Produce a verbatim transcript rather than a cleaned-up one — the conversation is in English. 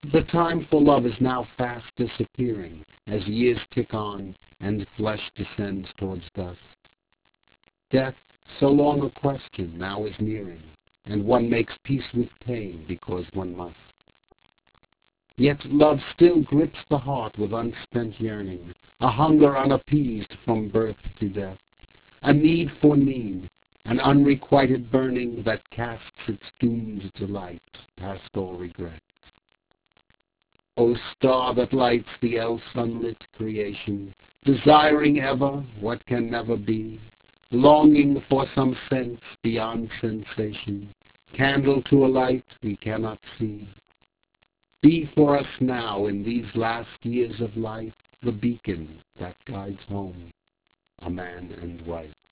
The time for love is now fast disappearing as years tick on and flesh descends towards dust. Death, so long a question, now is nearing, and one makes peace with pain because one must. Yet love still grips the heart with unspent yearning, a hunger unappeased from birth to death, a need for need, an unrequited burning that casts its doomed delight past all regret. O star that lights the else unlit creation, desiring ever what can never be, longing for some sense beyond sensation, candle to a light we cannot see. Be for us now in these last years of life the beacon that guides home a man and wife.